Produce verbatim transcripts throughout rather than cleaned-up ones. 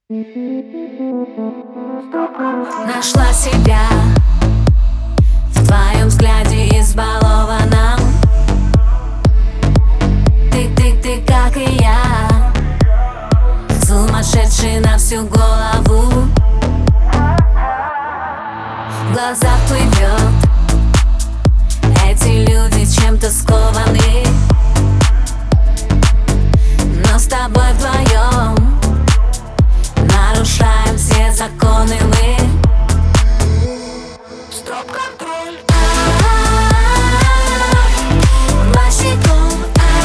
Нашла себя в твоем взгляде избалованном. Ты, ты, ты, как и я, сумасшедший на всю голову. В глазах плывет, эти люди чем-то скованы, но с тобой вдвоем нарушаем все законы мы. Стоп-контроль. Босиком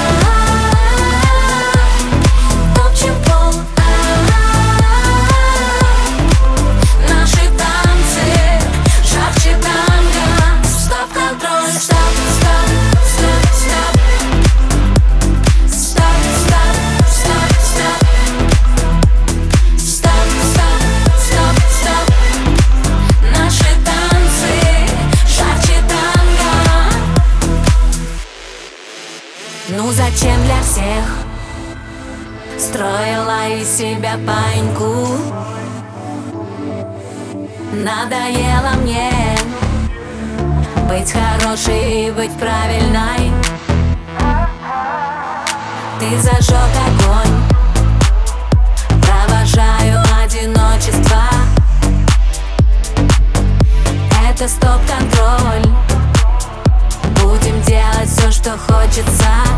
топчем пол. Наши танцы жарче танго. Стоп-контроль. Стоп, стоп, стоп, стоп. Стоп, стоп, стоп, стоп. Стоп, стоп, стоп, стоп. Наши танцы жарче танго. Ну зачем для всех строила из себя паньку? Надоело мне быть хорошей и быть правильной. Ты зажег огонь, провожаю одиночество. Это стоп-контроль. Будем делать все, что хочется.